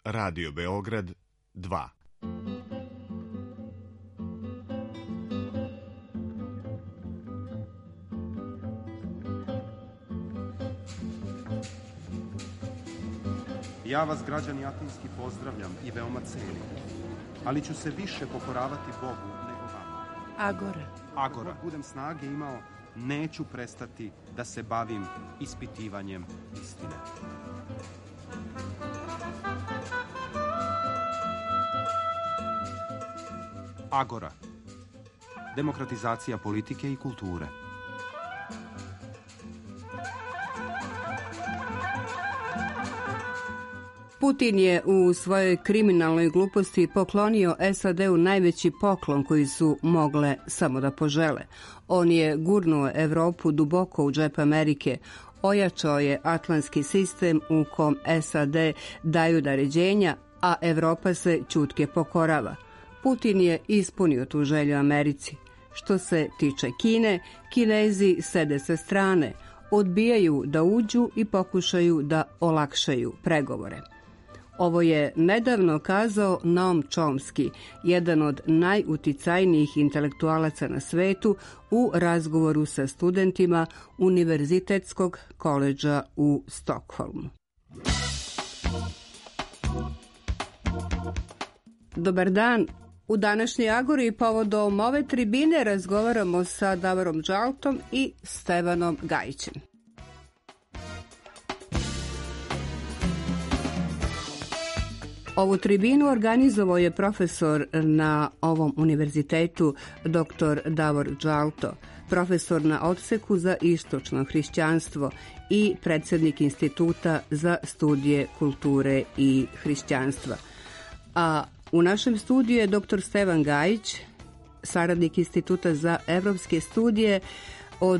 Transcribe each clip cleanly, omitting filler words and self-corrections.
Radio Beograd 2. Ja vas, građani Atinski, pozdravljam i veoma cenim, ali ću se više pokoravati Bogu nego vama. Agora. Dok budem snage imao, neću prestati da se bavim ispitivanjem istine. Agora. Demokratizacija politike i kulture. Putin je u svojoj kriminalnoj gluposti poklonio SAD-u najveći poklon koji su mogle samo da požele. On je gurnuo Evropu duboko u džep Amerike, ojačao je atlantski sistem u kom SAD daju naređenja, a Evropa se ćutke pokorava. Putin je ispunio tu želju Americi. Što se tiče Kine, Kinezi sede sa strane, odbijaju da uđu i pokušaju da olakšaju pregovore. Ovo je nedavno kazao Noam Chomsky, jedan od najuticajnijih intelektualaca na svetu, u razgovoru sa studentima Univerzitetskog koledža u Stokholmu. Dobar dan. U današnjoj Agori povodom ove tribine razgovaramo sa Davorom Džaltom i Stevanom Gajićem. Ovu tribinu organizovao je profesor na ovom univerzitetu dr. Davor Džalto, profesor na odseku za istočno hrišćanstvo i predsjednik Instituta za studije kulture i hrišćanstva. A u našem studiju je dr. Stevan Gajić, saradnik Instituta za evropske studije. Od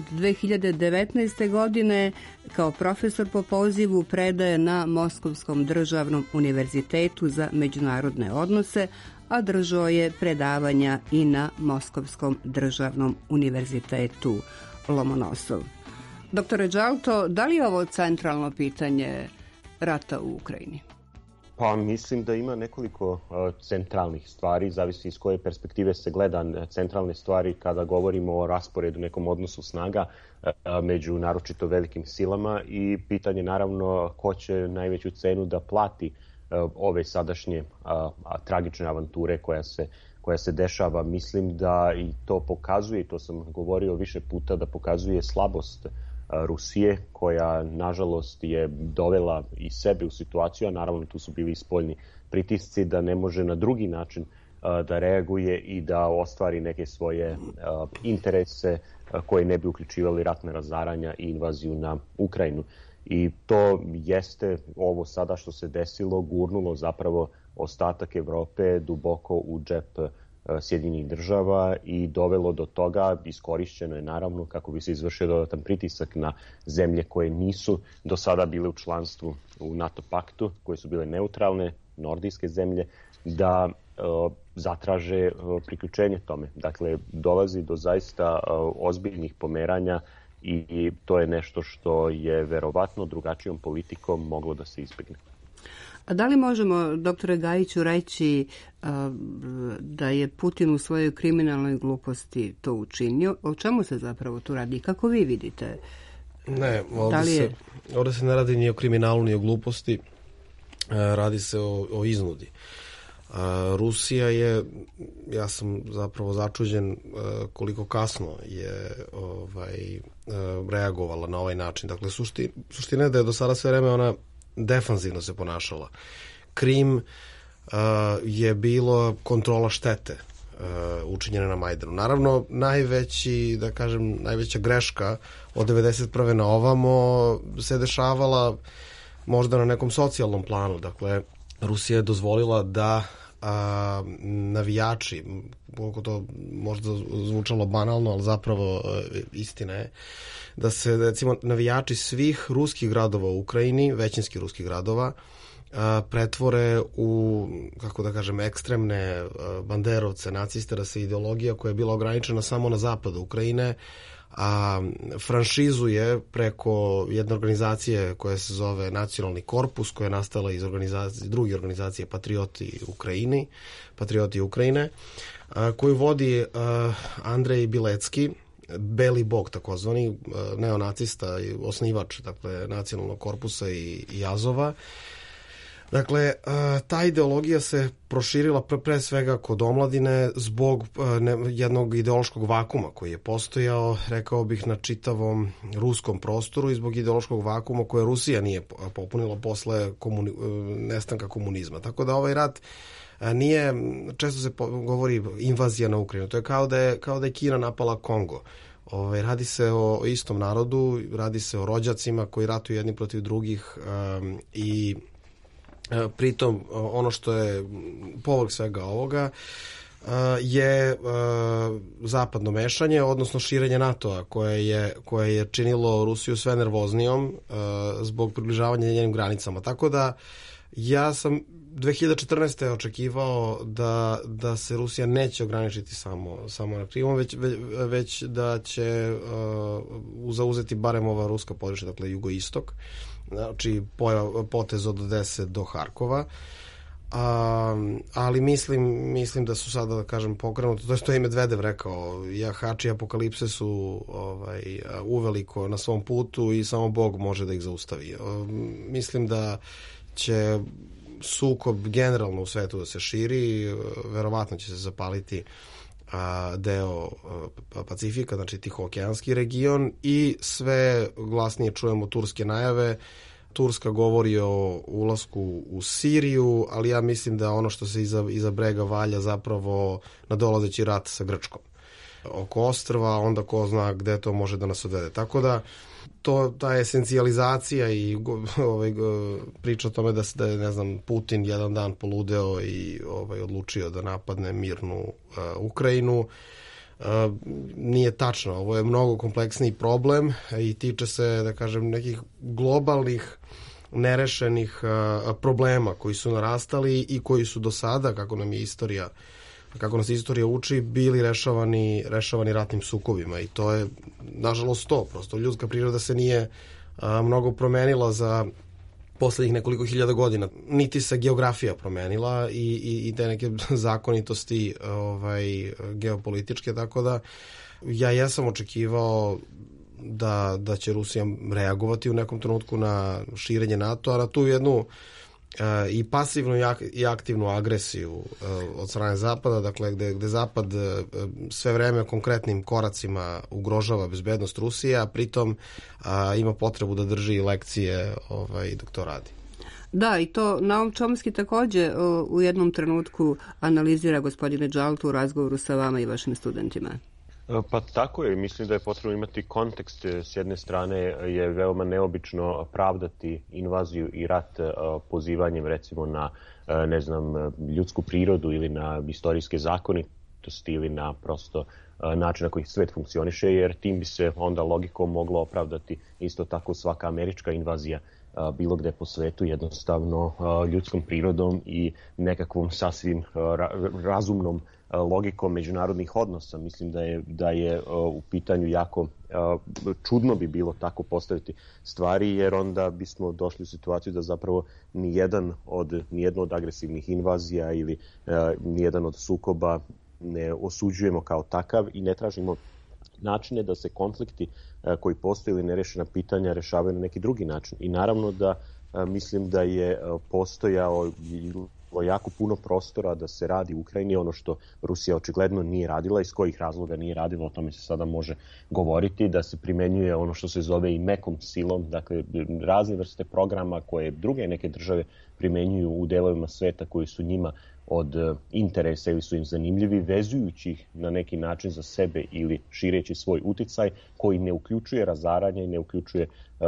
2019. godine kao profesor po pozivu predaje na Moskovskom državnom univerzitetu za međunarodne odnose, a držao je predavanja i na Moskovskom državnom univerzitetu Lomonosov. Doktore Džalto, da li je ovo centralno pitanje rata u Ukrajini? Pa mislim da ima nekoliko centralnih stvari, zavisi iz koje perspektive se gleda centralne stvari kada govorimo o rasporedu, nekom odnosu snaga među naročito velikim silama i pitanje naravno ko će najveću cenu da plati ove sadašnje tragične avanture koja se dešava. Mislim da i to pokazuje, i to sam govorio više puta, da pokazuje slabost Rusije, koja nažalost je dovela i sebe u situaciju, a naravno tu su bili i spoljni pritisci da ne može na drugi način da reaguje i da ostvari neke svoje interese koje ne bi uključivali ratne razaranja i invaziju na Ukrajinu. I to jeste ovo sada što se desilo, gurnulo zapravo ostatak Evrope duboko u džep Sjedinjenih država i dovelo do toga, iskorišćeno je naravno kako bi se izvršio dodatan pritisak na zemlje koje nisu do sada bile u članstvu u NATO paktu, koje su bile neutralne, nordijske zemlje, da zatraže priključenje tome. Dakle, dolazi do zaista ozbiljnih pomeranja i to je nešto što je verovatno drugačijom politikom moglo da se izbjegne. A da li možemo, doktore Gajiću, reći da je Putin u svojoj kriminalnoj gluposti to učinio? O čemu se zapravo tu radi? Kako vi vidite? Ne, ovdje se ne radi ni o kriminalu, ni o gluposti. Radi se o iznudi. Rusija je, ja sam zapravo začuđen koliko kasno je reagovala na ovaj način. Dakle, suština je da je do sada sve vreme ona defanzivno se ponašala. Krim je bilo kontrola štete učinjena na Majdanu. Naravno, najveća greška od 91. na ovamo se dešavala možda na nekom socijalnom planu. Dakle, Rusija je dozvolila da navijači, koliko to možda zvučalo banalno, ali zapravo istina je, da se recimo navijači svih ruskih gradova u Ukrajini, većinski ruskih gradova, pretvore u, kako da kažem, ekstremne banderovce, naciste, da se ideologija koja je bila ograničena samo na zapadu Ukrajine, franšizuje preko jedne organizacije koja se zove Nacionalni korpus, koja je nastala iz druge organizacije Patrioti Ukrajine, koju vodi Andrej Bilecki, Beli bog takozvani, neonacista i osnivač, dakle, Nacionalnog korpusa i Azova. Dakle, ta ideologija se proširila pre svega kod omladine zbog jednog ideološkog vakuma koji je postojao, rekao bih, na čitavom ruskom prostoru i zbog ideološkog vakuma koje Rusija nije popunila posle nestanka komunizma. Tako da ovaj rat nije, često se govori invazija na Ukrajinu, to je kao da je Kina napala Kongo. Radi se o istom narodu, radi se o rođacima koji ratuju jedni protiv drugih i pritom ono što je povrh svega ovoga je zapadno mešanje, odnosno širenje NATO-a koje je činilo Rusiju sve nervoznijom zbog približavanja njenim granicama. Tako da ja sam 2014. očekivao da se Rusija neće ograničiti samo na Krimom, već da će zauzeti barem ova ruska područja, dakle jugoistok, znači potez od Odese do Harkova. Ali mislim da su sada, da kažem, pokrenuti, to je što je Medvedev rekao, jahači apokalipse su uveliko na svom putu i samo Bog može da ih zaustavi. Mislim da će sukob generalno u svetu da se širi, verovatno će se zapaliti deo Pacifika, znači Tihookeanski region, i sve glasnije čujemo turske najave. Turska govori o ulasku u Siriju, ali ja mislim da ono što se iza brega valja zapravo nadolazeći rat sa Grčkom oko ostrva, onda ko zna gde to može da nas odvede. Tako da ta esencijalizacija i priča o tome da je, ne znam, Putin jedan dan poludeo i odlučio da napadne mirnu Ukrajinu, nije tačno. Ovo je mnogo kompleksniji problem i tiče se, da kažem, nekih globalnih nerešenih problema koji su narastali i koji su do sada, kako nas istorija uči, bili rešavani ratnim sukobima, i to je nažalost to. Prosto ljudska priroda se nije mnogo promenila za poslednjih nekoliko hiljada godina. Niti se geografija promenila i te neke zakonitosti geopolitičke, tako da ja jesam očekivao da će Rusija reagovati u nekom trenutku na širenje NATO-a, na tu jednu i pasivnu i aktivnu agresiju od strane Zapada, dakle gde Zapad sve vreme konkretnim koracima ugrožava bezbednost Rusije, a pritom ima potrebu da drži lekcije dok to radi. Da, i to Naum Chomsky takođe u jednom trenutku analizira, gospodine Jalto, u razgovoru sa vama i vašim studentima. Pa tako je, mislim da je potrebno imati kontekst. S jedne strane je veoma neobično pravdati invaziju i rat pozivanjem recimo na, ne znam, ljudsku prirodu ili na istorijske zakonitosti ili na prosto način na koji svet funkcioniše, jer tim bi se onda logikom moglo opravdati isto tako svaka američka invazija bilo gde po svetu, jednostavno ljudskom prirodom i nekakvom sasvim razumnom logikom međunarodnih odnosa. Mislim da je u pitanju jako čudno bi bilo tako postaviti stvari, jer onda bismo došli u situaciju da zapravo nijedna od agresivnih invazija ili nijedan od sukoba ne osuđujemo kao takav i ne tražimo načine da se konflikti koji postoje ili nerešena pitanja rešavaju na neki drugi način. I naravno da mislim da je postojao jako puno prostora da se radi u Ukrajini, ono što Rusija očigledno nije radila, iz kojih razloga nije radila, o tome se sada može govoriti, da se primenjuje ono što se zove i mekom silom, dakle razne vrste programa koje druge neke države primenjuju u delovima sveta koji su njima od interesa ili su im zanimljivi, vezujući ih na neki način za sebe ili šireći svoj uticaj koji ne uključuje razaranje i ne uključuje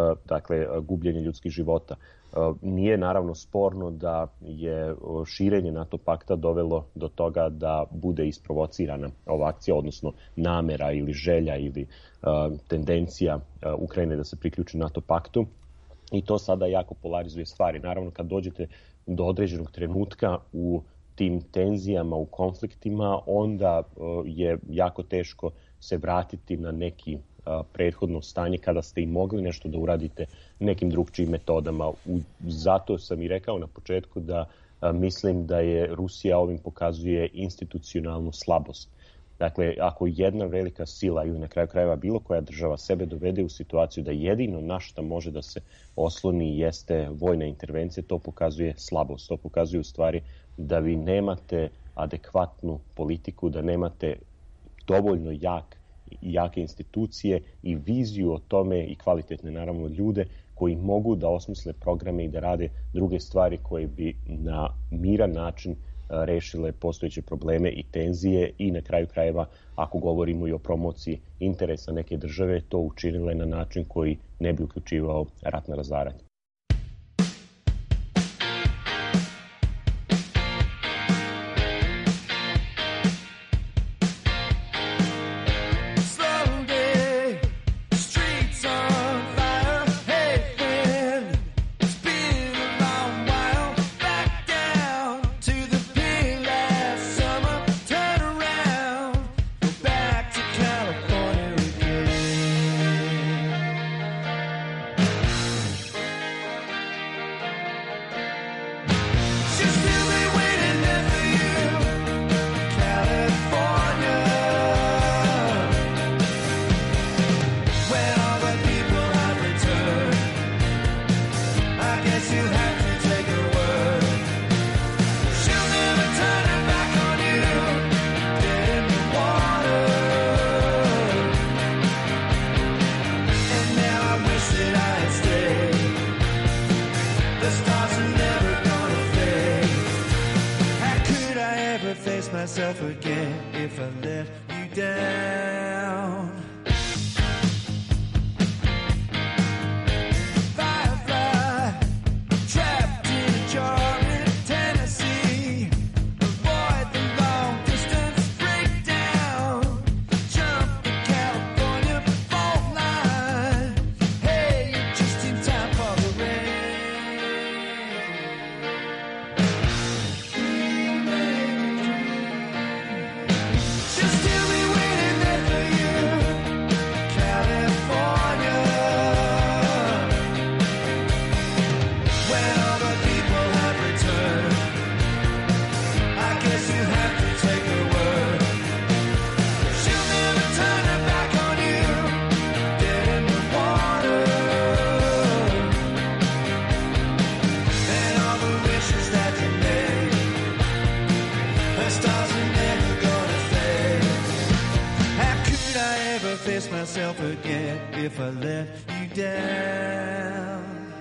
gubljenje ljudskih života. Nije naravno sporno da je širenje NATO pakta dovelo do toga da bude isprovocirana ova akcija, odnosno namera ili želja ili tendencija Ukrajine da se priključi NATO paktu, i to sada jako polarizuje stvari. Naravno, kad dođete do određenog trenutka u tim tenzijama, u konfliktima, onda je jako teško se vratiti na neki prethodno stanje kada ste i mogli nešto da uradite nekim drugčijim metodama. Zato sam i rekao na početku da mislim da je Rusija ovim pokazuje institucionalnu slabost. Dakle, ako jedna velika sila ili na kraju krajeva bilo koja država sebe dovede u situaciju da jedino na šta može da se osloni jeste vojna intervencija, to pokazuje slabost. To pokazuje u stvari da vi nemate adekvatnu politiku, da nemate dovoljno jake institucije i viziju o tome i kvalitetne naravno ljude koji mogu da osmisle programe i da rade druge stvari koje bi na miran način rešile postojeće probleme i tenzije i na kraju krajeva, ako govorimo i o promociji interesa neke države, to učinile na način koji ne bi uključivao ratna razaranja. myself again if I let you down. Firefly, trapped in a jar in Tennessee. Avoid the long distance breakdown. Jump the California fault line. Hey, you're just in time for the rain. Just still be waiting there for you, California. When all the people have returned, I guess you have to take her word. She'll never turn her back on you, dead in the water. And all the wishes that you made, her stars are never gonna fade. How could I ever face myself again if I let you down?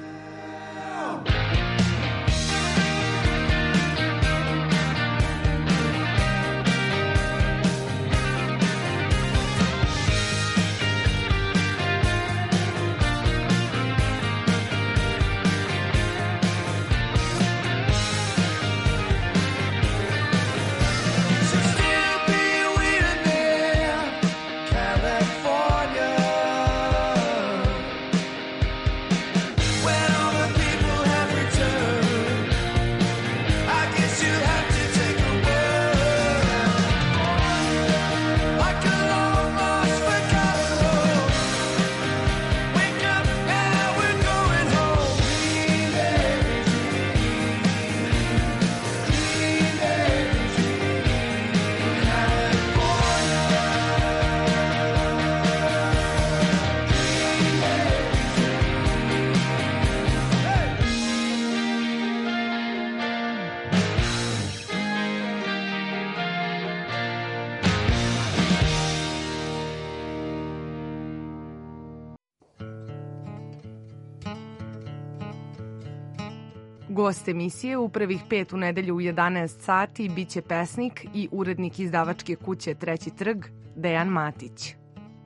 Should still be waiting there, California. When all the people have returned, I guess you have to take a word. Like a long lost forgotten road. Wake up now, we're going home. Green Bay, Green Bay, Gost emisije u prvih 5 u nedelju u 11 sati biće pesnik i urednik izdavačke kuće Treći trg, Dejan Matić.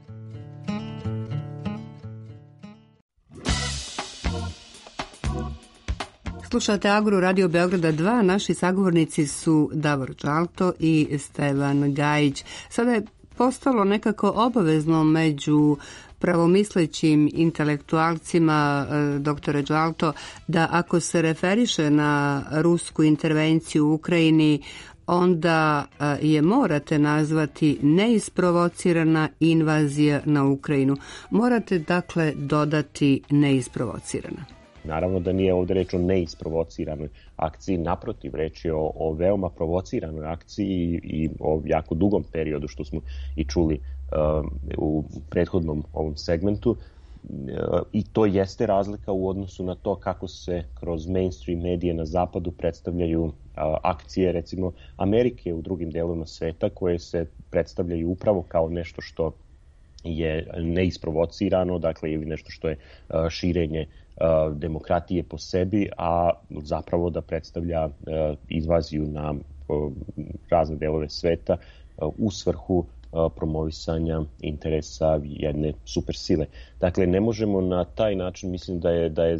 Slušate Agru Radio Beograda 2, naši sagovornici su Davor Đalto i Stevan Gajić. Sada je postalo nekako obavezno među pravomislećim intelektualcima, doktore Đalto, da ako se referiše na rusku intervenciju u Ukrajini, onda je morate nazvati neisprovocirana invazija na Ukrajinu. Morate dakle dodati neisprovocirana. Naravno da nije ovdje reč o neisprovociranoj akciji, naprotiv, reč je o veoma provociranoj akciji i o jako dugom periodu, što smo i čuli u prethodnom ovom segmentu. I to jeste razlika u odnosu na to kako se kroz mainstream medije na zapadu predstavljaju akcije, recimo, Amerike u drugim delovima sveta, koje se predstavljaju upravo kao nešto što je neisprovocirano, dakle, ili nešto što je širenje demokratije po sebi, a zapravo da predstavlja invaziju na razne delove sveta u svrhu promovisanja interesa jedne supersile. Dakle, ne možemo na taj način, mislim da je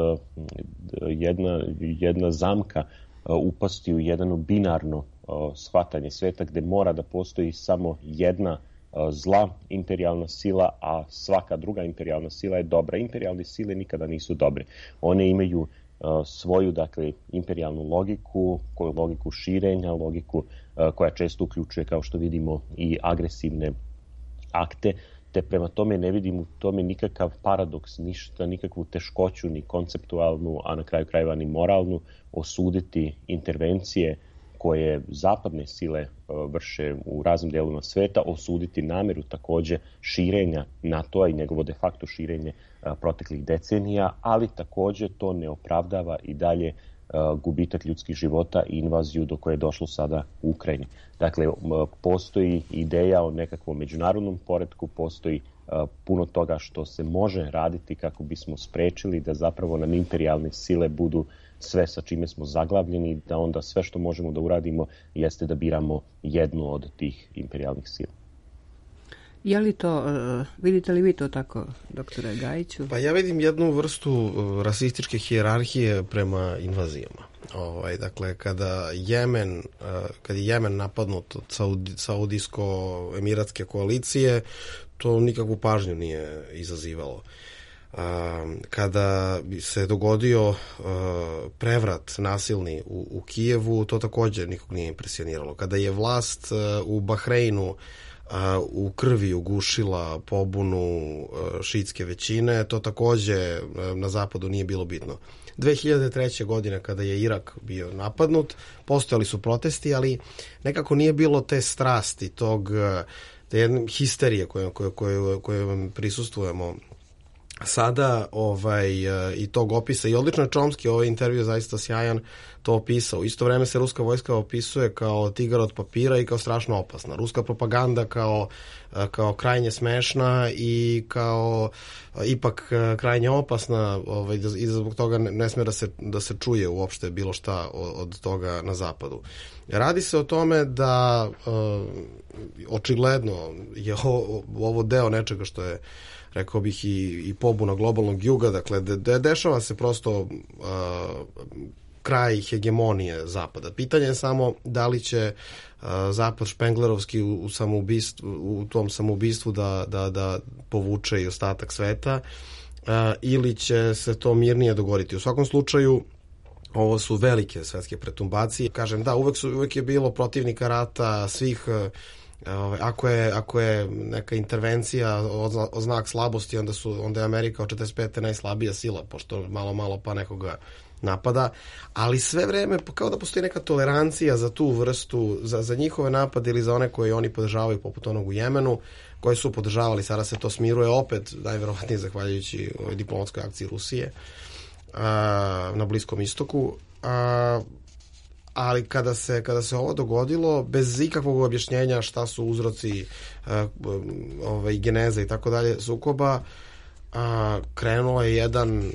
jedna zamka upasti u jedno binarno shvatanje sveta gde mora da postoji samo jedna zla imperijalna sila, a svaka druga imperijalna sila je dobra. Imperijalne sile nikada nisu dobre. One imaju svoju, dakle, imperijalnu logiku širenja, logiku koja često uključuje, kao što vidimo, i agresivne akte, te prema tome ne vidim u tome nikakav paradoks, ništa, nikakvu teškoću, ni konceptualnu, a na kraju krajeva ni moralnu, osuditi intervencije koje zapadne sile vrše u raznim delovima sveta, osuditi nameru takođe širenja NATO-a i njegovo de facto širenje proteklih decenija, ali takođe to ne opravdava i dalje gubitak ljudskih života i invaziju do koje je došlo sada u Ukrajini. Dakle, postoji ideja o nekakvom međunarodnom poretku, postoji puno toga što se može raditi kako bismo sprečili da zapravo nam imperijalne sile budu sve sa čime smo zaglavljeni, da onda sve što možemo da uradimo jeste da biramo jednu od tih imperijalnih sila. Je li to, vidite li vi to tako, doktore Gajiću? Pa ja vidim jednu vrstu rasističke hijerarhije prema invazijama. Dakle, kada je Jemen napadnut od saudijsko-emiratske koalicije, to nikakvu pažnju nije izazivalo. Kada bi se dogodio prevrat nasilni u Kijevu, to također nikog nije impresioniralo. Kada je vlast u Bahreinu u krvi ugušila pobunu šiitske većine, to također na zapadu nije bilo bitno. 2003. godine kada je Irak bio napadnut, postojali su protesti, ali nekako nije bilo te strasti, te jedne histerije koje prisustvujemo sada i tog opisa. I odlično je Chomsky, ovaj intervju zaista sjajan, to opisao. U isto vreme se ruska vojska opisuje kao tigar od papira i kao strašno opasna. Ruska propaganda kao krajnje smešna i kao ipak krajnje opasna, i zbog toga ne sme da se čuje uopšte bilo šta od toga na zapadu. Radi se o tome da očigledno je ovo deo nečega što je, rekao bih, i pobuna globalnog juga, dakle, dešava se prosto kraj hegemonije Zapada. Pitanje je samo da li će Zapad špenglerovski u tom samoubistvu da povuče i ostatak sveta, ili će se to mirnije dogoditi. U svakom slučaju, ovo su velike svetske pretumbacije. Kažem, da, uvek je bilo protivnika rata, svih. Ako je neka intervencija o znak slabosti, onda je Amerika od 45. najslabija sila, pošto malo pa nekoga napada, ali sve vreme kao da postoji neka tolerancija za tu vrstu, za njihove napade ili za one koje oni podržavaju, poput onog u Jemenu, koji su podržavali. Sada se to smiruje opet, najverovatnije zahvaljujući ovoj diplomatskoj akciji Rusije na Bliskom istoku. Ali kada se ovo dogodilo, bez ikakvog objašnjenja šta su uzroci geneze i tako dalje sukoba, krenuo je jedan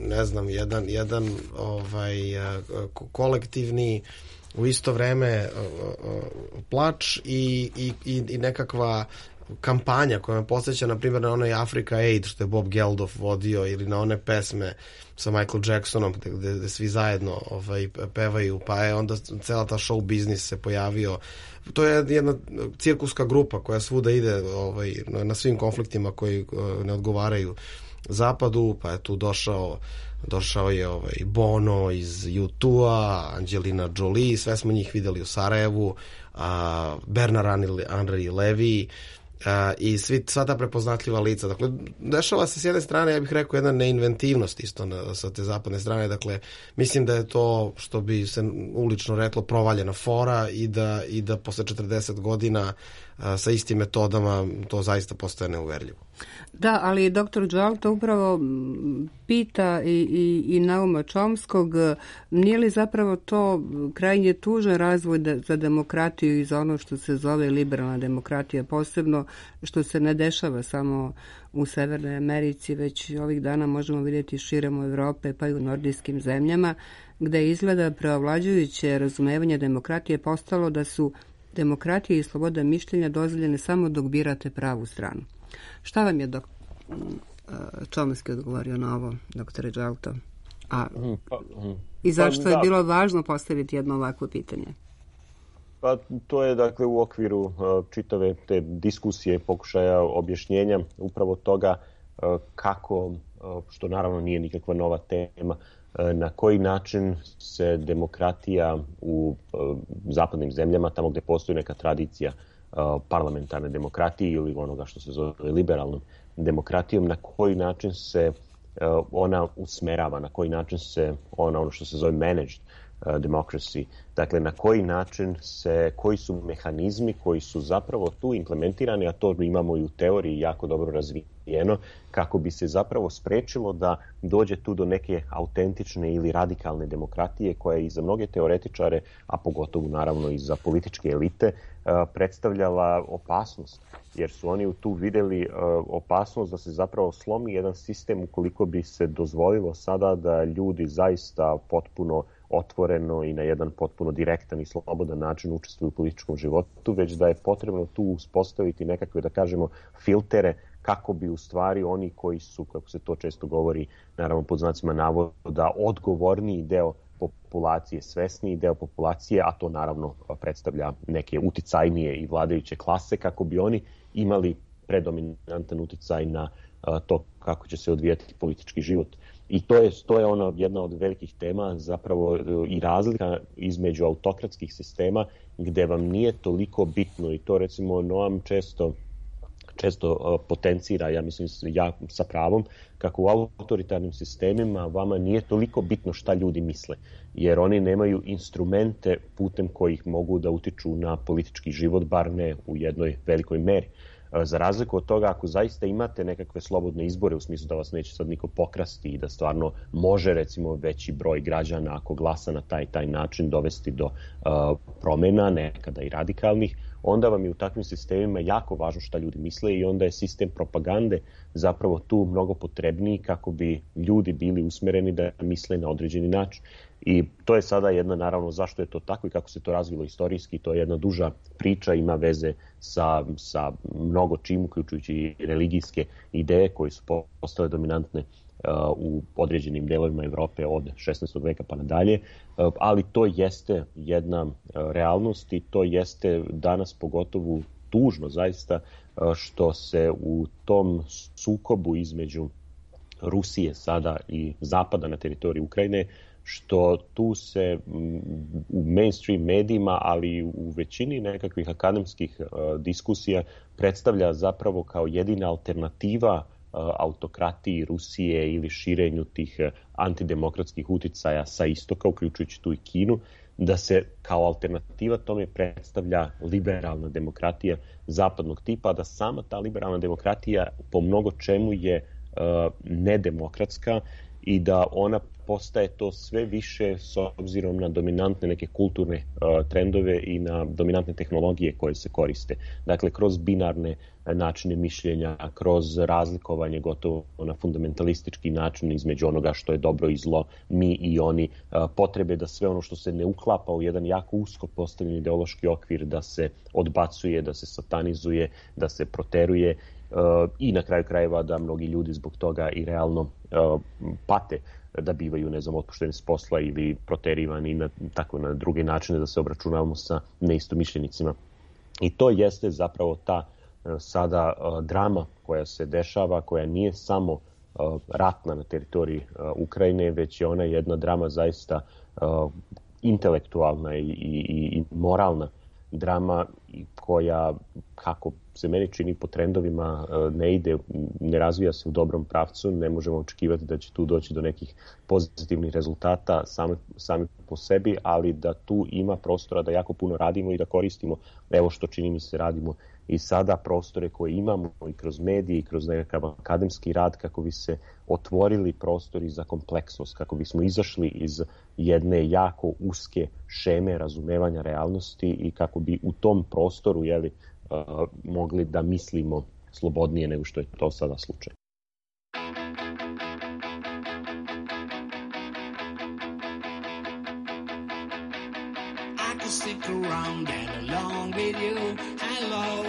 kolektivni, u isto vreme plač i nekakva kampanja koja me podsjeća, na primjer, na onaj Africa Aid što je Bob Geldof vodio, ili na one pesme sa Michael Jacksonom gde svi zajedno pevaju, pa je onda cela ta show biznis se pojavio. To je jedna cirkuska grupa koja svuda ide na svim konfliktima koji ne odgovaraju Zapadu, pa je tu došao došao je Bono iz U2-a, Angelina Jolie, sve smo njih videli u Sarajevu, Bernard Henri Levy, i sva ta prepoznatljiva lica. Dakle, dešava se s jedne strane, ja bih rekao, jedna neinventivnost isto sa te zapadne strane. Dakle, mislim da je to, što bi se ulično reklo, provaljena fora i da posle 40 godina sa istim metodama to zaista postaje neuverljivo. Da, ali dr. Đalto upravo pita i Nauma Chomskog, nije li zapravo to krajnje tužan razvoj za demokratiju i za ono što se zove liberalna demokratija, posebno što se ne dešava samo u Severnoj Americi, već ovih dana možemo vidjeti širom u Evrope pa i u nordijskim zemljama, gde izgleda preovlađujuće razumevanje demokratije postalo da su demokratija i sloboda mišljenja dozvoljene samo dok birate pravu stranu. Šta vam je Chomsky odgovorio na ovo, doktore Đalto? I zašto je bilo važno postaviti jedno ovakvo pitanje? Pa to je dakle u okviru čitave te diskusije, pokušaja objašnjenja upravo toga kako, što naravno nije nikakva nova tema, na koji način se demokratija u zapadnim zemljama, tamo gde postoji neka tradicija parlamentarne demokratije ili onoga što se zove liberalnom demokratijom, na koji način se ona usmerava, na koji način se ono što se zove managed democracy, dakle na koji način koji su mehanizmi koji su zapravo tu implementirani, a to imamo i u teoriji jako dobro razvijeno, kako bi se zapravo sprečilo da dođe tu do neke autentične ili radikalne demokratije koja je i za mnoge teoretičare, a pogotovo naravno i za političke elite, predstavljala opasnost, jer su oni tu videli opasnost da se zapravo slomi jedan sistem ukoliko bi se dozvolilo sada da ljudi zaista potpuno otvoreno i na jedan potpuno direktan i slobodan način učestvuju u političkom životu, već da je potrebno tu uspostaviti nekakve, da kažemo, filtere kako bi u stvari oni koji su, kako se to često govori, naravno pod znacima navoda, odgovorniji deo populacije, svesniji deo populacije, a to naravno predstavlja neke uticajnije i vladajuće klase, kako bi oni imali predominantan uticaj na to kako će se odvijati politički život. I to je ono jedna od velikih tema, zapravo i razlika između autokratskih sistema gde vam nije toliko bitno, i to recimo Noam često potencira, ja mislim sa pravom, kako u autoritarnim sistemima vama nije toliko bitno šta ljudi misle, jer oni nemaju instrumente putem kojih mogu da utiču na politički život, bar ne u jednoj velikoj meri. Za razliku od toga, ako zaista imate nekakve slobodne izbore, u smislu da vas neće sad niko pokrasti i da stvarno može recimo veći broj građana ako glasa na taj način dovesti do promena, nekada i radikalnih, onda vam je u takvim sistemima jako važno šta ljudi misle i onda je sistem propagande zapravo tu mnogo potrebniji kako bi ljudi bili usmereni da misle na određeni način. I to je sada jedna, naravno, zašto je to tako i kako se to razvilo istorijski, to je jedna duža priča, ima veze sa mnogo čim, uključujući i religijske ideje koje su postale dominantne u određenim delovima Evrope od 16. veka pa nadalje, ali to jeste jedna realnost i to jeste danas pogotovo tužno zaista što se u tom sukobu između Rusije sada i Zapada na teritoriji Ukrajine, što tu se u mainstream medijima, ali i u većini nekakvih akademskih diskusija predstavlja zapravo kao jedina alternativa autokratiji Rusije ili širenju tih antidemokratskih uticaja sa istoka, uključujući tu i Kinu, da se kao alternativa tome predstavlja liberalna demokratija zapadnog tipa, da sama ta liberalna demokratija po mnogo čemu je nedemokratska i da ona postaje to sve više s obzirom na dominantne neke kulturne trendove i na dominantne tehnologije koje se koriste. Dakle, kroz binarne načine mišljenja, kroz razlikovanje gotovo na fundamentalistički način između onoga što je dobro i zlo, mi i oni, potrebe da sve ono što se ne uklapa u jedan jako usko postavljen ideološki okvir da se odbacuje, da se satanizuje, da se proteruje i na kraju krajeva da mnogi ljudi zbog toga i realno pate, da bivaju, ne znam, otpušteni s posla ili proterivani na druge načine, da se obračunavamo sa neistomišljenicima. I to jeste zapravo ta sada drama koja se dešava, koja nije samo ratna na teritoriji Ukrajine, već je ona jedna drama zaista intelektualna i moralna drama koja, kako se meni čini, po trendovima ne ide, ne razvija se u dobrom pravcu, ne možemo očekivati da će tu doći do nekih pozitivnih rezultata sami po sebi, ali da tu ima prostora da jako puno radimo i da koristimo, evo što čini mi se radimo i sada, prostore koje imamo i kroz medije i kroz nekakav akademski rad, kako bi se otvorili prostori za kompleksnost, kako bismo izašli iz jedne jako uske šeme razumevanja realnosti i kako bi u tom prostoru mogli da mislimo slobodnije nego što je to sada slučaj. I could stick around, get along with you, hello.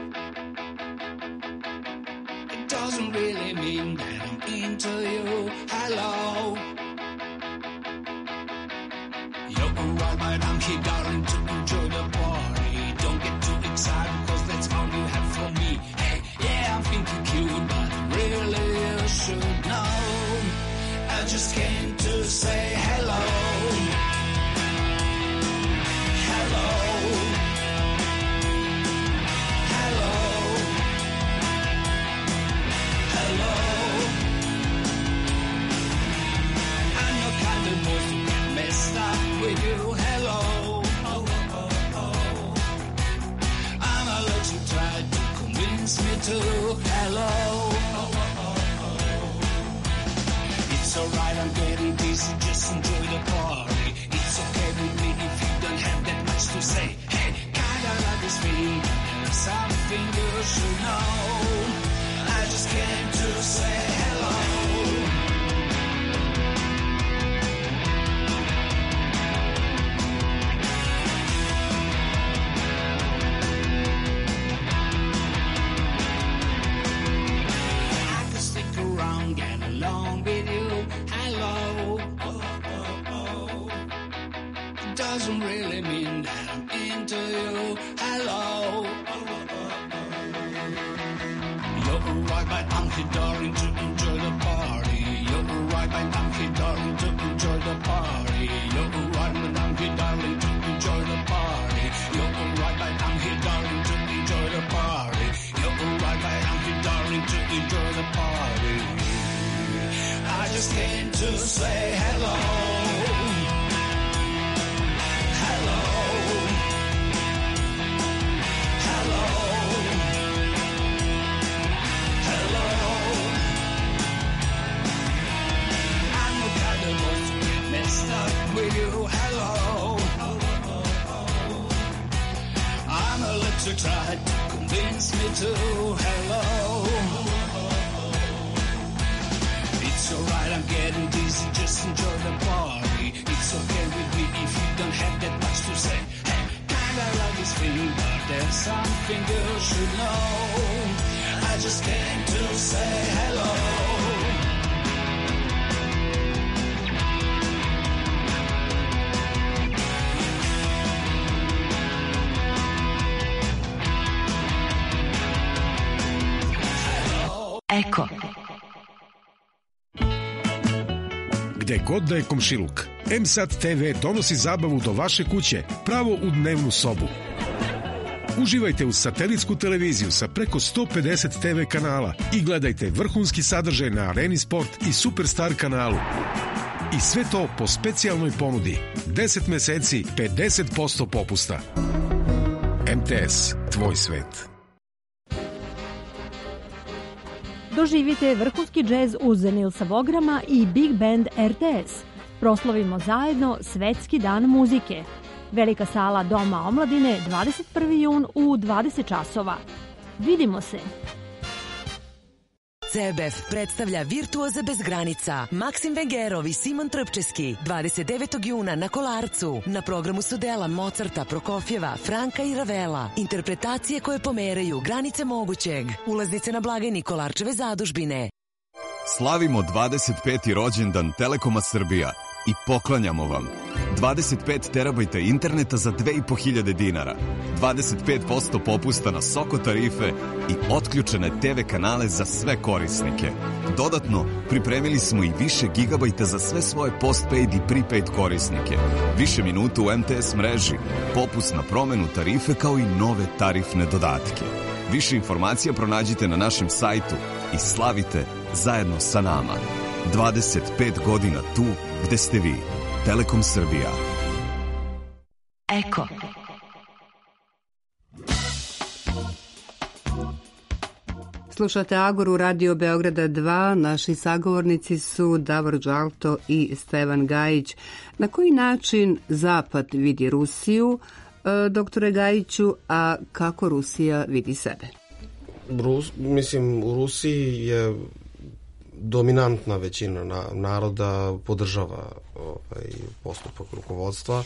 It doesn't really mean that I'm into you, hello. You're alright, but I'm here, darling, to enjoy the party. Don't get too excited, cause that's all you have for me. Hey, yeah, I'm thinking cute, but really you should know. I just came to say hello. With you, hello. I'ma let you try to convince me to, hello. It's alright, I'm getting busy, just enjoy the party. It's okay with me if you don't have that much to say. Hey, kinda like this feeling, there's something you should know. I just came to say hello. Get along with you, hello. It doesn't really mean that I'm into you, hello. You're alright, but I'm here, darling, to enjoy the party. You're alright, but I'm here, darling, to enjoy the party. You're alright, but I'm here, darling, to enjoy the party. You're alright, but I'm here, darling, to enjoy the party. You're alright, but I'm here, darling, to enjoy the party. I just came to say hello. Hello. Hello. Hello. I'm the kind of boss who get messed up with you. Hello. I'ma let you try to convince me to. Hello. It's alright, I'm getting dizzy, just enjoy the party. It's okay with me if you don't have that much to say. Hey, kinda like this feeling, but there's something you should know. I just came to say hello. Eko. Gde god da je komšiluk, M-Sat TV donosi zabavu do vaše kuće, pravo u dnevnu sobu. Uživajte uz satelitsku televiziju sa preko 150 TV kanala i gledajte vrhunski sadržaj na Areni Sport i Superstar kanalu. I sve to po specijalnoj ponudi. 10 meseci, 50% popusta. MTS, tvoj svet. Doživite vrhunski džez uz Nilsa Vograma i Big Band RTS. Proslavimo zajedno Svetski dan muzike. Velika sala Doma omladine, 21. jun u 20 časova. Vidimo se! CBF predstavlja Virtuoze bez granica. Maksim Vengerov i Simon Trpčeski 29. juna na Kolarcu. Na programu su dela Mozarta, Prokofjeva, Franka i Ravela. Interpretacije koje pomeraju granice mogućeg. Ulaznice na blagajni Kolarčeve zadužbine. Slavimo 25. rođendan Telekoma Srbija i poklanjamo vam 25 terabajta interneta za 2500 dinara, 25% popusta na Soko tarife i otključene TV kanale za sve korisnike. Dodatno, pripremili smo i više gigabajta za sve svoje postpaid i prepaid korisnike, više minuta u MTS mreži, popust na promenu tarife kao i nove tarifne dodatke. Više informacija pronađite na našem sajtu i slavite zajedno sa nama. 25 godina tu gde ste vi. Telekom Srbija. Eko. Slušate Agoru Radio Beograda 2. Naši sagovornici su Davor Đalto i Stevan Gajić. Na koji način Zapad vidi Rusiju, doktore Gajiću, a kako Rusija vidi sebe? U Rusiji je dominantna većina naroda podržava postupak rukovodstva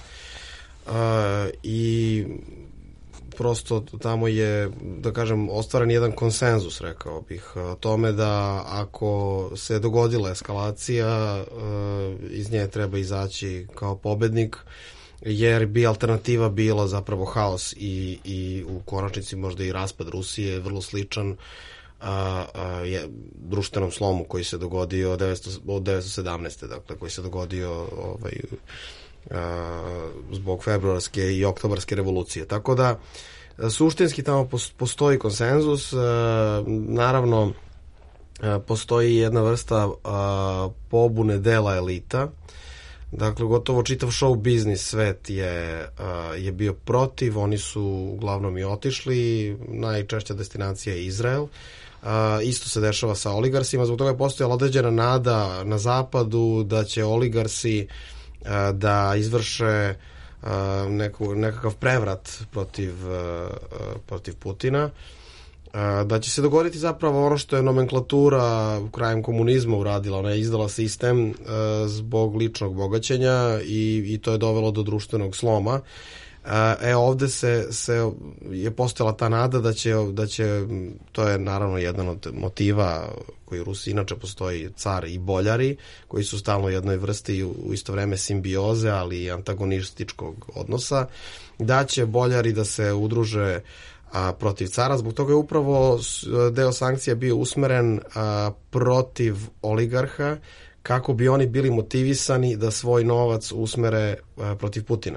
i prosto tamo je, da kažem, ostvaren jedan konsenzus, rekao bih, o tome da ako se dogodila eskalacija, iz nje treba izaći kao pobednik, jer bi alternativa bila zapravo haos i u konačnici možda i raspad Rusije, vrlo sličan je društvenom slomu koji se dogodio od 1917. Dakle, koji se dogodio zbog februarske i oktobarske revolucije. Tako da, suštinski tamo postoji konsenzus, naravno postoji jedna vrsta pobune dela elita. Dakle, gotovo čitav show biznis svet je bio protiv, oni su uglavnom i otišli, najčešća destinacija je Izrael. Isto se dešava sa oligarsima, zbog toga je postojala određena nada na zapadu da će oligarsi da izvrše nekakav prevrat protiv Putina, da će se dogoditi zapravo ono što je nomenklatura krajem komunizma uradila. Ona je izdala sistem zbog ličnog bogaćenja i to je dovelo do društvenog sloma. Ovde je postojala ta nada da će, to je naravno jedan od motiva koji u Rusiji inače postoji, car i boljari, koji su stalno u jednoj vrsti u isto vreme simbioze, ali i antagonističkog odnosa, da će boljari da se udruže protiv cara. Zbog toga je upravo deo sankcija bio usmeren protiv oligarha, kako bi oni bili motivisani da svoj novac usmere protiv Putina.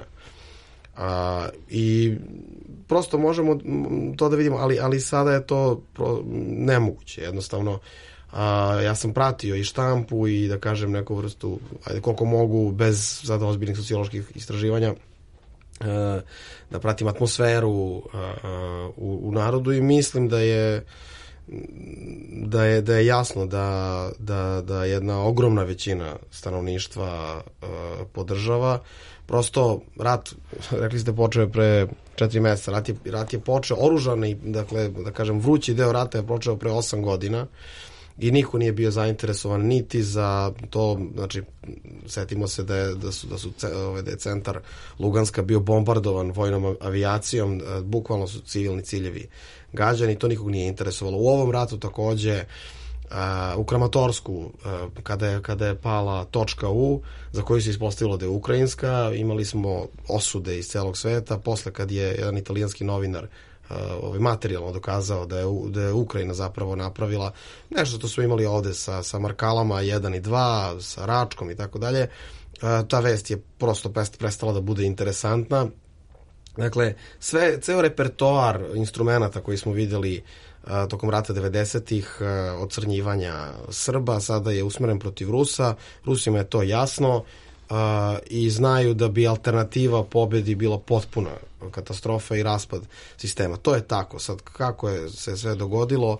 I prosto možemo to da vidimo, ali sada je to nemoguće. Jednostavno, ja sam pratio i štampu i, da kažem, neku vrstu, koliko mogu, bez sada ozbiljnih socioloških istraživanja, da pratim atmosferu u narodu i mislim da je jasno da jedna ogromna većina stanovništva podržava. Prosto rat, rekli ste, počeo pre 4 meseca. Rat je počeo oružani, dakle, da kažem, vrući deo rata je počeo pre 8 godina i niko nije bio zainteresovan niti za to. Znači, setimo se da je centar Luganska bio bombardovan vojnom avijacijom, bukvalno su civilni ciljevi gađani, to nikog nije interesovalo. U ovom ratu takođe, u Kramatorsku, kada je pala točka U, za koju se ispostavilo da je ukrajinska, imali smo osude iz celog sveta. Posle, kad je jedan italijanski novinar materijalno dokazao da je Ukrajina zapravo napravila nešto što smo imali ovde sa markalama 1 i 2, sa Račkom i tako dalje, ta vest je prosto prestala da bude interesantna. Dakle, ceo repertoar instrumenta koji smo videli tokom rata 90-ih, ocrnjivanja Srba, sada je usmeren protiv Rusa. Rusima je to jasno i znaju da bi alternativa pobedi bila potpuna katastrofa i raspad sistema. To je tako. Sad, kako je se sve dogodilo,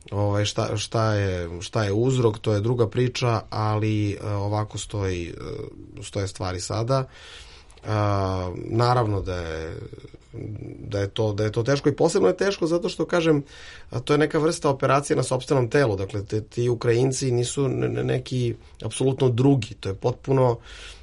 šta je uzrok, to je druga priča, ali ovako stoje stvari sada. Naravno da je to teško i posebno je teško zato što, kažem, to je neka vrsta operacije na sopstvenom telu. Dakle, ti Ukrajinci nisu neki apsolutno drugi, to je potpuno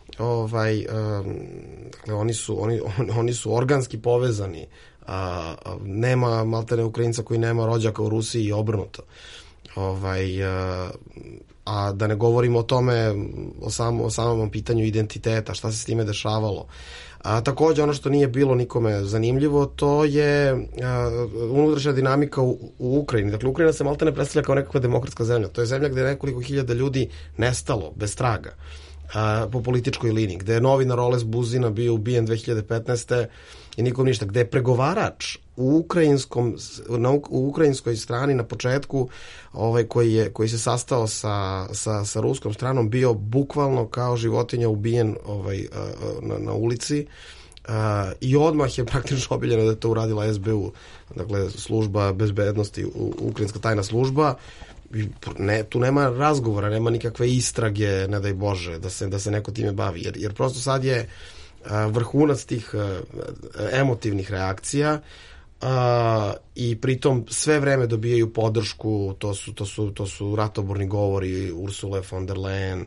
dakle, oni su organski povezani. Nema maltene Ukrajinca koji nema rođaka u Rusiji i obrnuto. A da ne govorimo o tome, o samom pitanju identiteta, šta se s time dešavalo. Takođe, ono što nije bilo nikome zanimljivo, to je unutrašnja dinamika u Ukrajini. Dakle, Ukrajina se maltene predstavlja kao nekakva demokratska zemlja. To je zemlja gde je nekoliko hiljada ljudi nestalo, bez traga, po političkoj liniji, gde je novinar Oles Buzina bio ubijen 2015. i nikom ništa, gde je pregovarač u ukrajinskoj strani na početku koji se sastao sa ruskom stranom bio bukvalno kao životinja ubijen na ulici i odmah je praktično obiljeno da je to uradila SBU, dakle služba bezbednosti, ukrajinska tajna služba. Tu nema razgovora, nema nikakve istrage, ne daj Bože, da se neko time bavi, jer prosto sad je vrhunac tih emotivnih reakcija i pritom sve vreme dobijaju podršku, to su ratoborni govori Ursule von der Leyen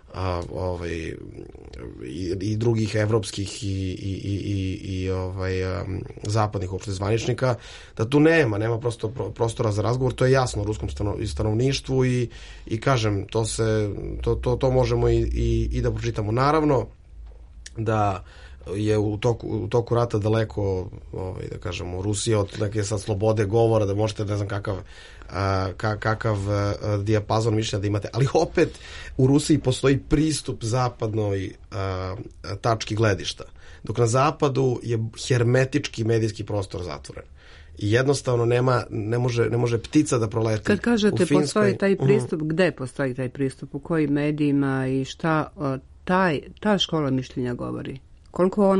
i drugih evropskih i zapadnih uopšte zvaničnika, da tu nema prosto prostora za razgovor. To je jasno ruskom stanovništvu i kažem, to možemo i da pročitamo. Naravno da je u toku rata daleko, da kažemo, Rusija od neke sad slobode govora, da možete ne znam kakav dijapazon mišljenja da imate, ali opet u Rusiji postoji pristup zapadnoj tački gledišta, dok na zapadu je hermetički medijski prostor zatvoren. I jednostavno ne može ptica da proleti. Kad kažete postoji taj pristup, gde postoji taj pristup, u kojim medijima i šta ta škola mišljenja govori? Koliko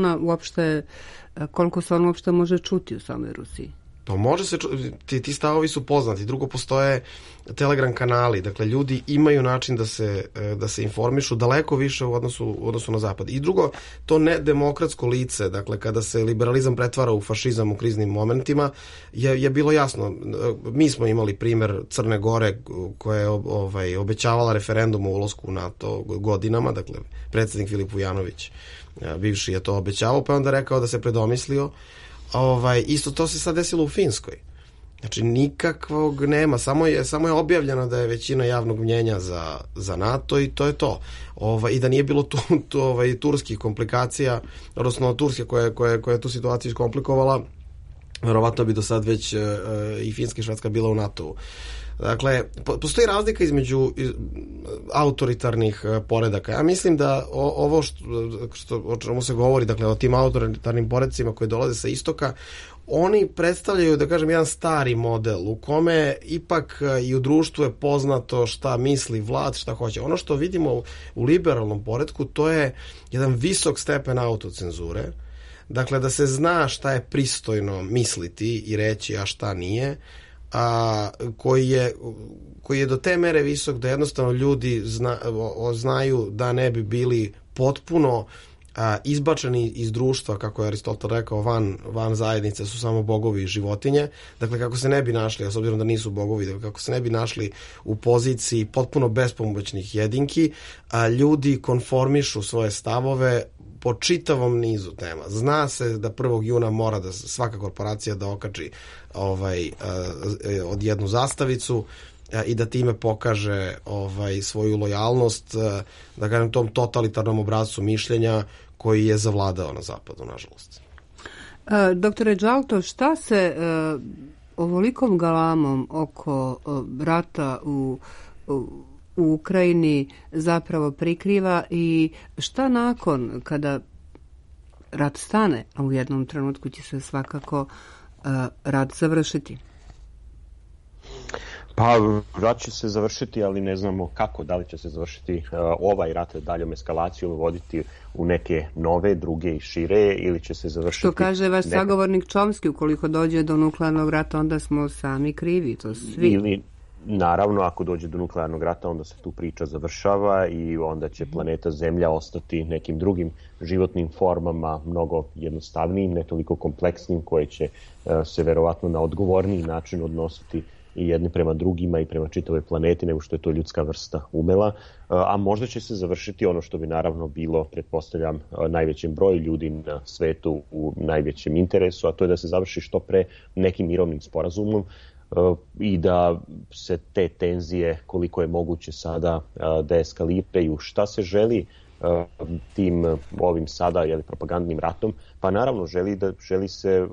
se ona uopšte može čuti u samoj Rusiji? Pa može se ti stavovi su poznati. Drugo, postoje Telegram kanali, dakle ljudi imaju način da se informišu daleko više u odnosu na zapad. I drugo, to nedemokratsko lice, dakle kada se liberalizam pretvara u fašizam u kriznim momentima, je bilo jasno. Mi smo imali primer Crne Gore koja je obećavala referendum o ulasku u NATO godinama, dakle predsjednik Filip Vujanović bivši je to obećavao, pa je onda rekao da se predomislio. Isto to se sad desilo u Finskoj. Znači nikakvog nema, samo je objavljeno da je većina javnog mnjenja za NATO i to je to. I da nije bilo tu turskih komplikacija, odnosno Turske koja je tu situaciju iskomplikovala, verovatno bi do sad već i Finska i Švedska bila u NATO-u. Dakle, postoji razlika između autoritarnih poredaka. Ja mislim da ovo o čemu se govori, dakle o tim autoritarnim poredcima koji dolaze sa istoka, oni predstavljaju, da kažem, jedan stari model u kome ipak i u društvu je poznato šta misli vlad, šta hoće. Ono što vidimo u liberalnom poretku, to je jedan visok stepen autocenzure. Dakle, da se zna šta je pristojno misliti i reći, a šta nije, koji je do te mere visok da jednostavno ljudi znaju da ne bi bili potpuno izbačeni iz društva, kako je Aristotel rekao, van zajednice su samo bogovi i životinje. Dakle, kako se ne bi našli, a s obzirom da nisu bogovi, dakle, kako se ne bi našli u poziciji potpuno bespomoćnih jedinki, ljudi konformišu svoje stavove po čitavom nizu tema. Zna se da 1. juna mora da svaka korporacija da okači od jednu zastavicu i da time pokaže svoju lojalnost, da kažem, tom totalitarnom obrascu mišljenja koji je zavladao na zapadu, nažalost. Doktore Đalto, šta se ovolikom galamom oko rata u Ukrajini zapravo prikriva i šta nakon kada rat stane, a u jednom trenutku će se svakako rat završiti? Pa, rat će se završiti, ali ne znamo kako, da li će se završiti ovaj rat daljom eskalacijom, voditi u neke nove, druge i šire, ili će se završiti... Što kaže vaš sagovornik Čomski, ukoliko dođe do nuklearnog rata, onda smo sami krivi, to svi. Ili, naravno, ako dođe do nuklearnog rata, onda se tu priča završava i onda će planeta Zemlja ostati nekim drugim životnim formama, mnogo jednostavnijim, ne toliko kompleksnim, koje će se verovatno na odgovorniji način odnositi i jedni prema drugima i prema čitavoj planeti nego što je to ljudska vrsta umela, a možda će se završiti ono što bi naravno bilo, pretpostavljam, najvećem broju ljudi na svetu u najvećem interesu, a to je da se završi što pre nekim mirovnim sporazumom, i da se te tenzije koliko je moguće sada deeskaliraju. Šta se želi tim ovim sada propagandnim ratom? Pa naravno želi se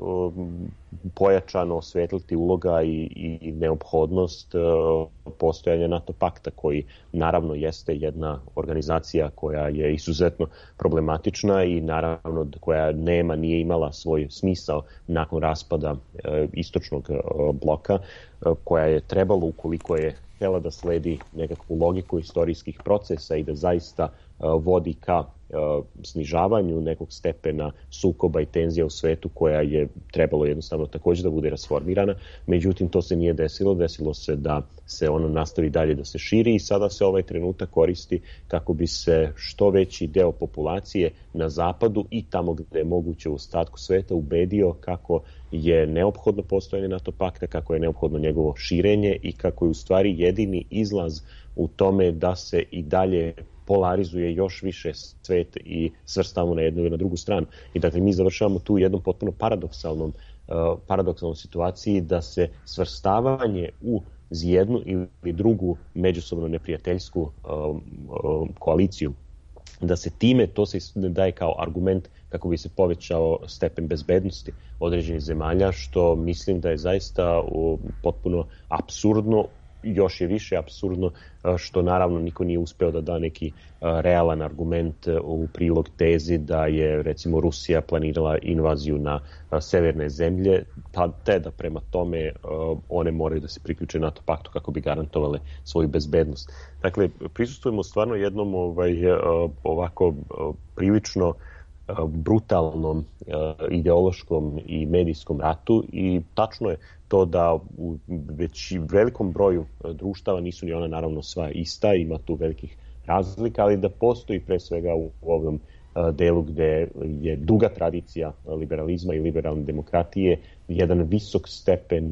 pojačano osvetliti uloga i neophodnost postojanja NATO pakta, koji naravno jeste jedna organizacija koja je izuzetno problematična i naravno koja nije imala svoj smisao nakon raspada istočnog bloka, koja je trebalo, ukoliko je htjela da sledi nekakvu logiku istorijskih procesa i da zaista vodi ka snižavanju nekog stepena sukoba i tenzija u svetu, koja je trebalo jednostavno također da bude rasformirana. Međutim, to se nije desilo. Desilo se da se ono nastavi dalje da se širi i sada se ovaj trenutak koristi kako bi se što veći deo populacije na zapadu i tamo gde je moguće u ostatku sveta ubedio kako je neophodno postojanje NATO pakta, kako je neophodno njegovo širenje i kako je u stvari jedini izlaz u tome da se i dalje polarizuje još više svet i svrstavamo na jednu i na drugu stranu. I dakle, mi završavamo tu jednom potpuno paradoksalnom situaciji da se svrstavanje u jednu ili drugu međusobno neprijateljsku koaliciju, da se time, to se daje kao argument kako bi se povećao stepen bezbednosti određenih zemalja, što mislim da je zaista potpuno apsurdno. Još je više apsurdno što naravno niko nije uspeo da da neki realan argument u prilog tezi da je recimo Rusija planirala invaziju na severne zemlje, te da prema tome one moraju da se priključe NATO paktu kako bi garantovale svoju bezbednost. Dakle, prisustujemo stvarno jednom ovako prilično brutalnom ideološkom i medijskom ratu i tačno je to da u već velikom broju društava, nisu ni ona naravno sva ista, ima tu velikih razlika, ali da postoji pre svega u ovom delu gde je duga tradicija liberalizma i liberalne demokratije, jedan visok stepen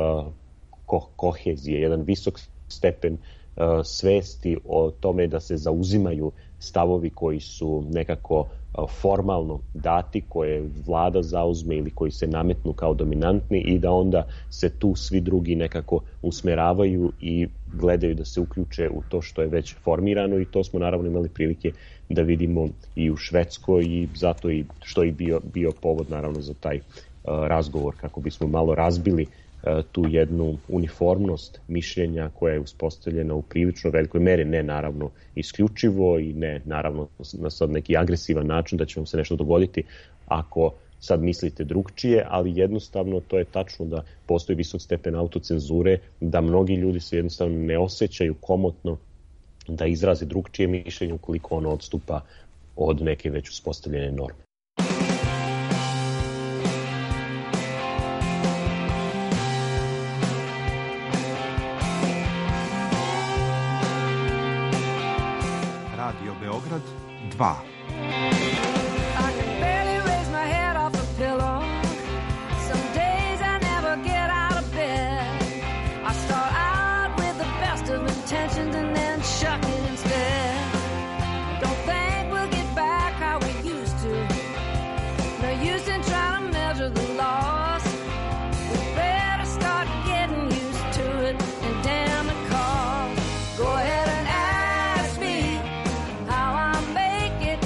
kohezije, jedan visok stepen svesti o tome da se zauzimaju stavovi koji su nekako formalno dati, koje vlada zauzme ili koji se nametnu kao dominantni i da onda se tu svi drugi nekako usmeravaju i gledaju da se uključe u to što je već formirano, i to smo naravno imali prilike da vidimo i u Švedskoj, i zato i što je bio povod naravno za taj razgovor, kako bismo malo razbili tu jednu uniformnost mišljenja koja je uspostavljena u prilično velikoj meri, ne naravno isključivo i ne naravno na sad neki agresivan način da će vam se nešto dogoditi ako sad mislite drugčije, ali jednostavno to je tačno da postoji visok stepen autocenzure, da mnogi ljudi se jednostavno ne osjećaju komotno da izraze drugčije mišljenje ukoliko ono odstupa od neke već uspostavljene norme. Radio Beograd 2. Go ahead and ask me how I make it.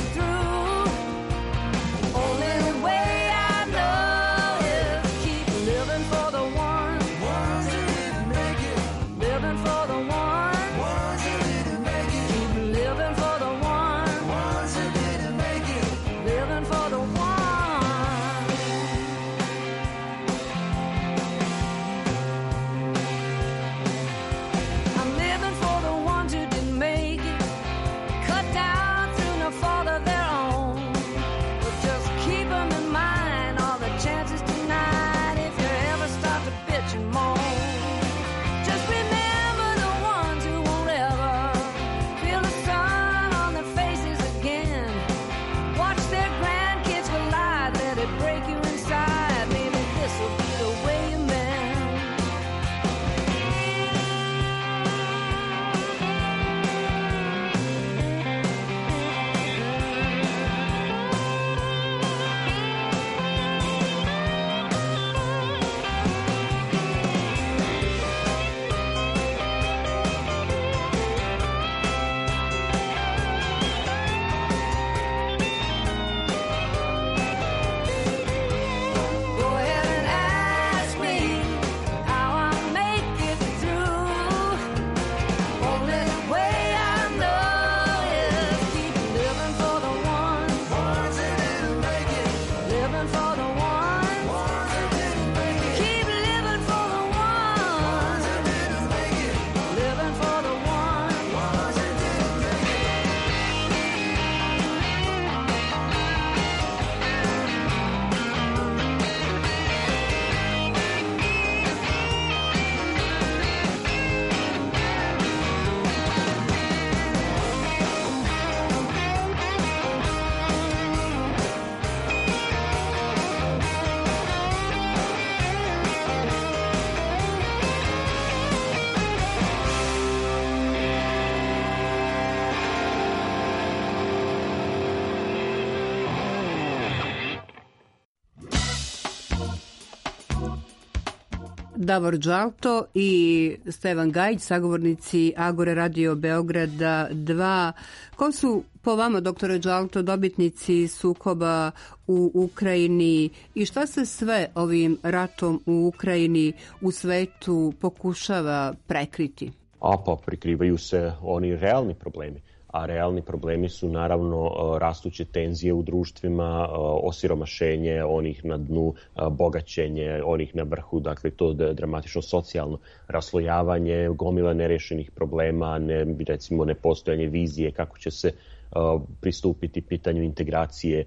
Davor Đalto i Stevan Gajić, sagovornici Agore Radio Beograda 2. Ko su po vama, doktore Đalto, dobitnici sukoba u Ukrajini i šta se sve ovim ratom u Ukrajini u svetu pokušava prekriti? Pa prikrivaju se oni realni problemi. A realni problemi su naravno rastuće tenzije u društvima, osiromašenje onih na dnu, bogaćenje onih na vrhu, dakle to dramatično socijalno raslojavanje, gomila nerešenih problema, recimo nepostojanje vizije kako će se pristupiti pitanju integracije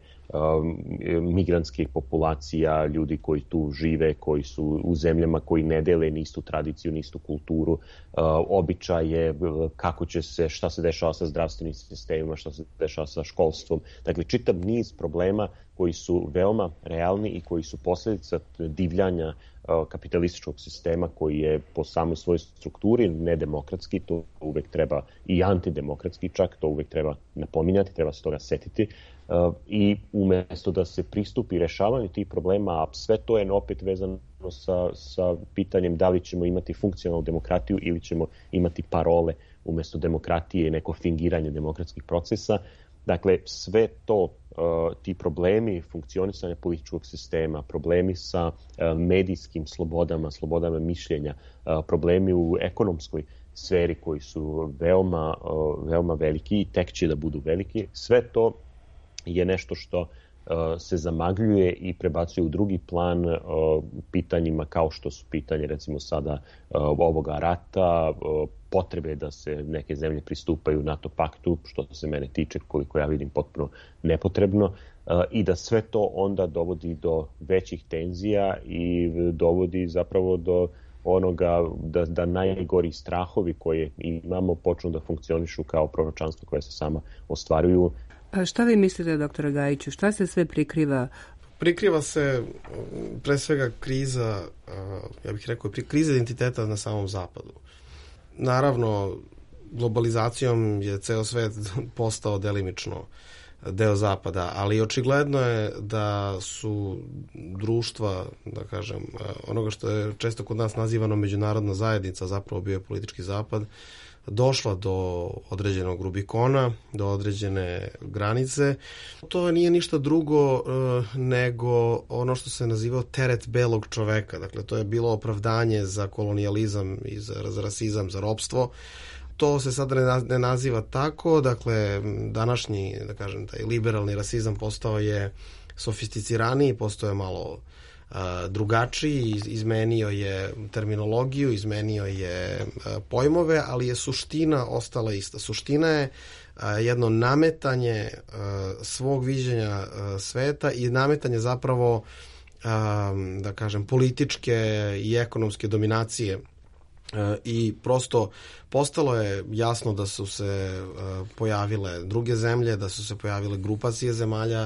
migrantskih populacija, ljudi koji tu žive, koji su u zemljama koji ne dele ni istu tradiciju, ni istu kulturu, običaje, kako će se, šta se dešava sa zdravstvenim sistemima, šta se dešava sa školstvom. Dakle, čitav niz problema koji su veoma realni i koji su posljedica divljanja kapitalističkog sistema koji je po samoj svojoj strukturi nedemokratski, to uvek treba, i antidemokratski čak, to uvek treba napominjati, treba se toga setiti. I umesto da se pristupi rešavanju tih problema, a sve to je opet vezano sa pitanjem da li ćemo imati funkcionalnu demokratiju ili ćemo imati parole umesto demokratije i neko fingiranje demokratskih procesa. Dakle, sve to, ti problemi funkcionisanja političkog sistema, problemi sa medijskim slobodama mišljenja, problemi u ekonomskoj sferi koji su veoma veliki i tek će da budu veliki, sve to je nešto što se zamagljuje i prebacuje u drugi plan pitanjima kao što su pitanje recimo sada ovoga rata, potrebe da se neke zemlje pristupaju NATO paktu, što se mene tiče, koliko ja vidim, potpuno nepotrebno, i da sve to onda dovodi do većih tenzija i dovodi zapravo do onoga da najgori strahovi koje imamo počnu da funkcionišu kao proročanstvo koje se sama ostvaruju. Šta vi mislite, doktore Gajiću, šta se sve prikriva? Prikriva se pre svega kriza, ja bih rekao, kriza identiteta na samom zapadu. Naravno, globalizacijom je ceo svet postao delimično deo zapada, ali očigledno je da su društva, da kažem, onoga što je često kod nas nazivano međunarodna zajednica, zapravo bio je politički zapad, došla do određenog Rubikona, do određene granice. To nije ništa drugo nego ono što se nazivao teret belog čoveka. Dakle, to je bilo opravdanje za kolonijalizam i za rasizam, za ropstvo. To se sad ne naziva tako. Dakle, današnji, da kažem, taj liberalni rasizam postao je sofisticiraniji, postao je malo drugačiji, izmenio je terminologiju, izmenio je pojmove, ali je suština ostala ista. Suština je jedno nametanje svog viđenja sveta i nametanje zapravo, da kažem, političke i ekonomske dominacije. I prosto postalo je jasno da su se pojavile druge zemlje, da su se pojavile grupacije zemalja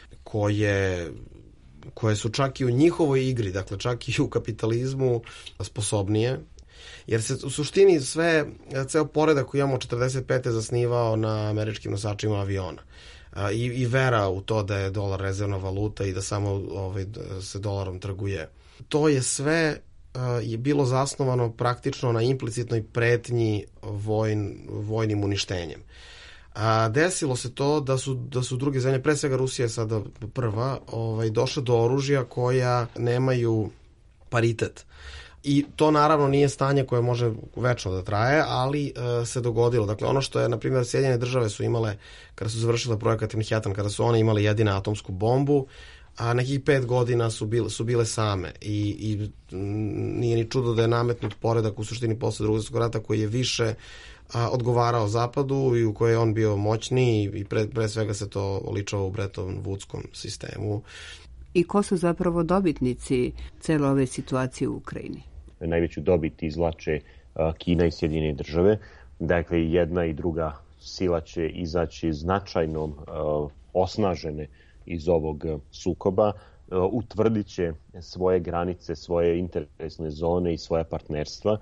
koje su čak i u njihovoj igri, dakle čak i u kapitalizmu sposobnije, jer se u suštini ceo poredak koji imamo 45. zasnivao na američkim nosačima aviona i vera u to da je dolar rezervna valuta i da samo se dolarom trguje. To je sve je bilo zasnovano praktično na implicitnoj pretnji vojnim uništenjem. Desilo se to da su druge zemlje, pre svega Rusija je sada prva, došle do oružja koja nemaju paritet. I to naravno nije stanje koje može večno da traje, ali se dogodilo. Dakle, ono što je, na primjer, Sjedinjene države su imale, kada su završile projekat Manhattan, kada su one imali jedinu atomsku bombu, a nekih 5 godina su bile same i nije ni čudo da je nametnut poredak u suštini posle Drugog svjetskog rata koji je više odgovarao zapadu i u kojoj je on bio moćniji i pre svega se to oličava u Bretton Woodskom sistemu. I ko su zapravo dobitnici cele ove situacije u Ukrajini? Najveću dobit izvlače Kina i Sjedinjene države. Dakle, jedna i druga sila će izaći značajno osnažene iz ovog sukoba, utvrdit će svoje granice, svoje interesne zone i svoja partnerstva,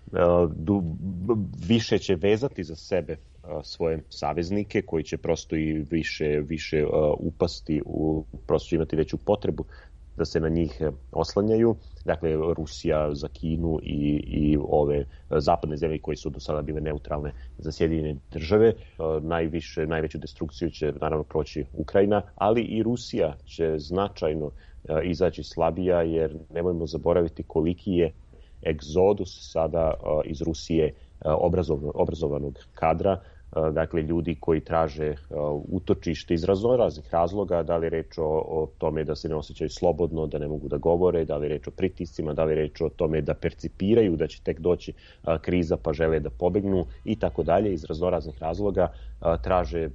više će vezati za sebe svoje saveznike koji će prosto i više upasti, prosto će imati veću potrebu da se na njih oslanjaju. Dakle, Rusija za Kinu i ove zapadne zemlje koje su do sada bile neutralne za Sjedinjene države. Najveću destrukciju će naravno proći Ukrajina, ali i Rusija će značajno izaći slabija, jer nemojmo zaboraviti koliki je egzodus sada iz Rusije obrazovanog kadra, dakle ljudi koji traže utočište iz raznih razloga, da li reč o tome da se ne osjećaju slobodno, da ne mogu da govore, da li reč o pritiscima, da li reč o tome da percipiraju da će tek doći kriza pa žele da pobegnu i tako dalje, iz raznih razloga traže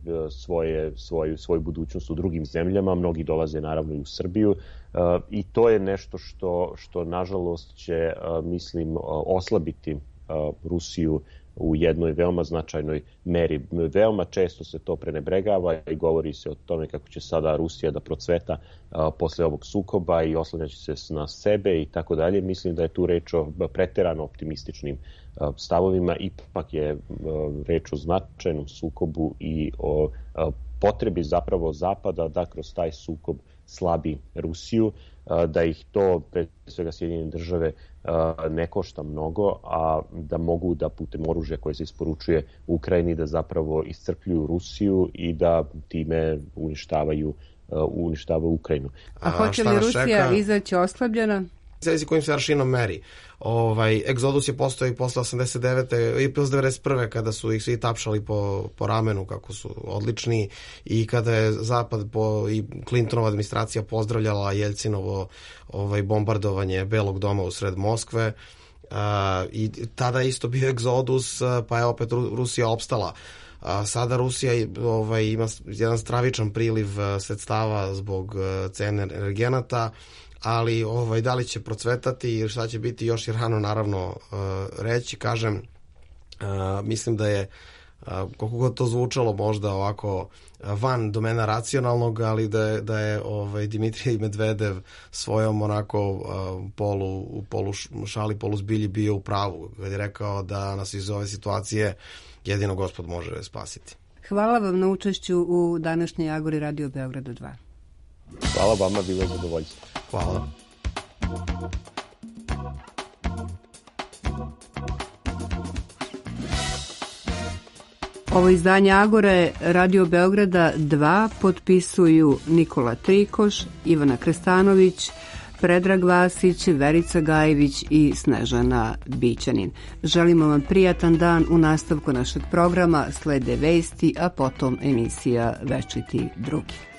svoju budućnost u drugim zemljama, mnogi dolaze naravno i u Srbiju i to je nešto što nažalost će, mislim, oslabiti Rusiju u jednoj veoma značajnoj meri. Veoma često se to prenebregava i govori se o tome kako će sada Rusija da procveta posle ovog sukoba i oslanjaće se na sebe i tako dalje. Mislim da je tu reč o preterano optimističnim stavovima, ipak je reč o značajnom sukobu i o potrebi zapravo Zapada da kroz taj sukob slabi Rusiju, da ih to, pre svega Sjedinjene države, ne košta mnogo, a da mogu da putem oružja koje se isporučuje u Ukrajini da zapravo iscrpljuju Rusiju i da time uništavaju Ukrajinu. A hoće li Rusija izaći oslabljena? Zavisi kojim se aršinom meri. Egzodus je postao i posle 89. i posle 91. kada su ih svi tapšali po ramenu kako su odlični i kada je Zapad i Clintonova administracija pozdravljala Jeljcinovo bombardovanje Belog doma u sred Moskve. I tada je isto bio egzodus, pa je opet Rusija opstala. Sada Rusija ima jedan stravičan priliv sredstava zbog cene energenata, ali da li će procvetati i šta će biti još je rano naravno reći. Kažem, mislim da je, koliko god to zvučalo možda ovako van domena racionalnog, ali da je Dimitrij Medvedev svojom onako polu šali, polu zbilji bio u pravu, kad je rekao da nas iz ove situacije jedino Gospod može spasiti. Hvala vam na učešću u današnjoj Agori Radio Beograda 2. Hvala vama, bilo je zadovoljstvo. Hvala. Ovo izdanje Agore Radio Beograda 2 potpisuju Nikola Trikoš, Ivana Krstanović, Predrag Vasić, Verica Gajević i Snežana Bićanin. Želimo vam prijatan dan. U nastavku našeg programa slede vesti, a potom emisija Večiti drugi.